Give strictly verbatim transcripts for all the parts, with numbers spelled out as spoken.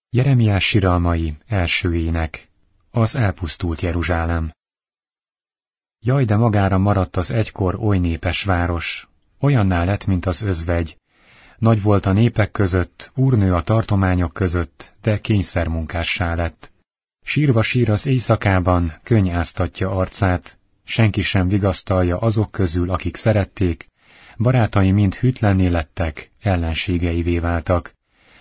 Jeremiás siralmai első ének. Az elpusztult Jeruzsálem. Jaj, de magára maradt az egykor oly népes város, olyanná lett, mint az özvegy. Nagy volt a népek között, úrnő a tartományok között, de kényszermunkássá lett. Sírva sír az éjszakában, könny áztatja arcát, senki sem vigasztalja azok közül, akik szerették, barátai mind hűtlenné lettek, ellenségeivé váltak.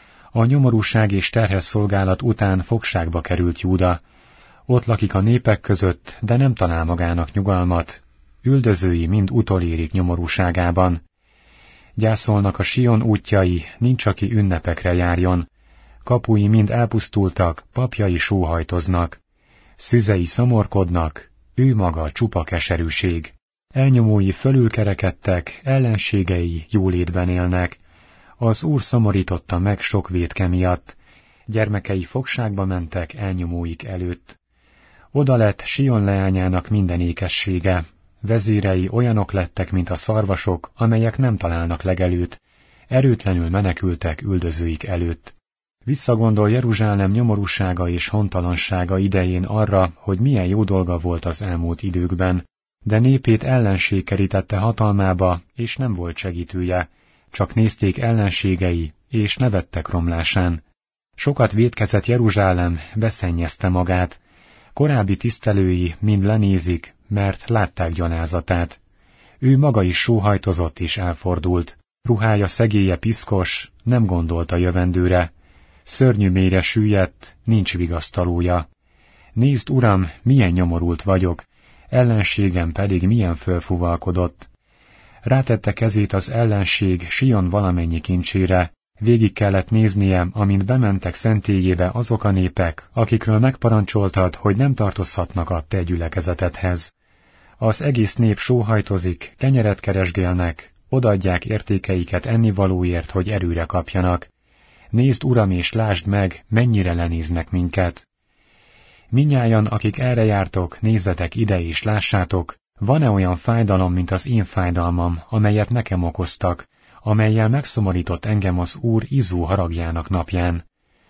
A nyomorúság és terhes szolgálat után fogságba került Júda, ott lakik a népek között, de nem talál magának nyugalmat, üldözői mind utolérik nyomorúságában. Gyászolnak a Sion útjai, nincs aki ünnepekre járjon, kapui mind elpusztultak, papjai sóhajtoznak, szüzei szomorkodnak, ő maga csupa keserűség. Elnyomói fölülkerekedtek, ellenségei jólétben élnek, az Úr szomorította meg sok vétke miatt, gyermekei fogságba mentek elnyomóik előtt. Oda lett Sion leányának minden ékessége, vezírei olyanok lettek, mint a szarvasok, amelyek nem találnak legelőt, erőtlenül menekültek üldözőik előtt. Visszagondol Jeruzsálem nyomorúsága és hontalansága idején arra, hogy milyen jó dolga volt az elmúlt időkben, de népét ellenség kerítette hatalmába, és nem volt segítője, csak nézték ellenségei, és nevettek romlásán. Sokat vétkezett Jeruzsálem, beszennyezte magát, korábbi tisztelői mind lenézik, mert látták gyalázatát. Ő maga is sóhajtozott és elfordult, ruhája szegélye piszkos, nem gondolt a jövendőre, szörnyű mélyre süllyedt, nincs vigasztalója. Nézd, Uram, milyen nyomorult vagyok, ellenségem pedig milyen fölfuvalkodott. Rátette kezét az ellenség Sion valamennyi kincsére, végig kellett néznie, amint bementek szentélyébe azok a népek, akikről megparancsoltad, hogy nem tartozhatnak a te gyülekezetedhez. Az egész nép sóhajtozik, kenyeret keresgélnek, odaadják értékeiket ennivalóért, hogy erőre kapjanak. Nézd, Uram, és lásd meg, mennyire lenéznek minket. Mindnyájan, akik erre jártok, nézzetek ide és lássátok, van-e olyan fájdalom, mint az én fájdalmam, amelyet nekem okoztak, amellyel megszomorított engem az Úr izzó haragjának napján.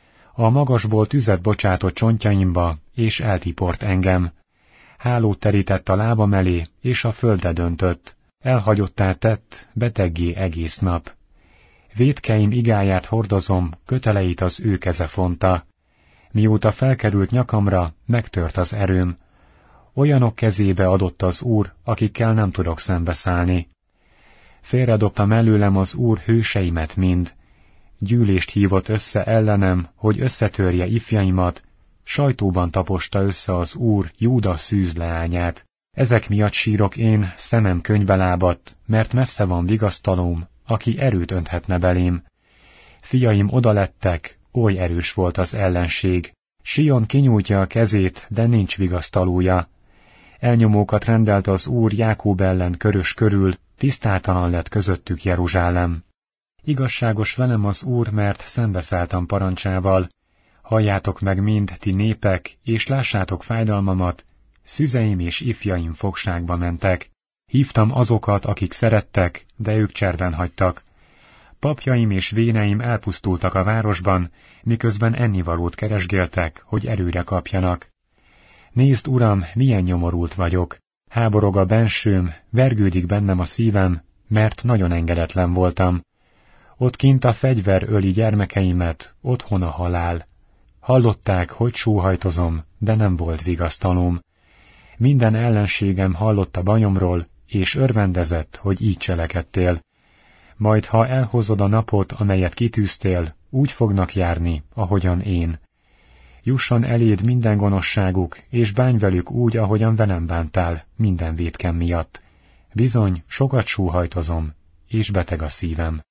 A magasból tüzet bocsátott csontjaimba, és eltiport engem. Hálót terített a lábam elé, és a földre döntött. Elhagyottá tett, beteggé egész nap. Vétkeim igáját hordozom, köteleit az ő keze fonta. Mióta felkerült nyakamra, megtört az erőm. Olyanok kezébe adott az Úr, akikkel nem tudok szembeszállni. Félredobta mellőlem az Úr hőseimet mind. Gyűlést hívott össze ellenem, hogy összetörje ifjaimat, sajtóban taposta össze az Úr Júda szűz leányát. Ezek miatt sírok én, szemem könyvbe lábadt, mert messze van vigasztalóm, aki erőt önthetne belém. Fiaim odalettek, oly erős volt az ellenség. Sion kinyújtja a kezét, de nincs vigasztalója. Elnyomókat rendelt az Úr Jákób ellen körös körül, tisztátalan lett közöttük Jeruzsálem. Igazságos velem az Úr, mert szembeszálltam parancsával. Halljátok meg mind, ti népek, és lássátok fájdalmamat, szüzeim és ifjaim fogságba mentek. Hívtam azokat, akik szerettek, de ők cserben hagytak. Papjaim és véneim elpusztultak a városban, miközben ennivalót keresgéltek, hogy erőre kapjanak. Nézd, Uram, milyen nyomorult vagyok. Háborog a bensőm, vergődik bennem a szívem, mert nagyon engedetlen voltam. Ott kint a fegyver öli gyermekeimet, otthon a halál. Hallották, hogy sóhajtozom, de nem volt vigasztalóm. Minden ellenségem hallott a bajomról, és örvendezett, hogy így cselekedtél. Majd, ha elhozod a napot, amelyet kitűztél, úgy fognak járni, ahogyan én. Jusson eléd minden gonoszságuk, és bánj velük úgy, ahogyan velem bántál, minden vétkem miatt. Bizony, sokat sóhajtozom, és beteg a szívem.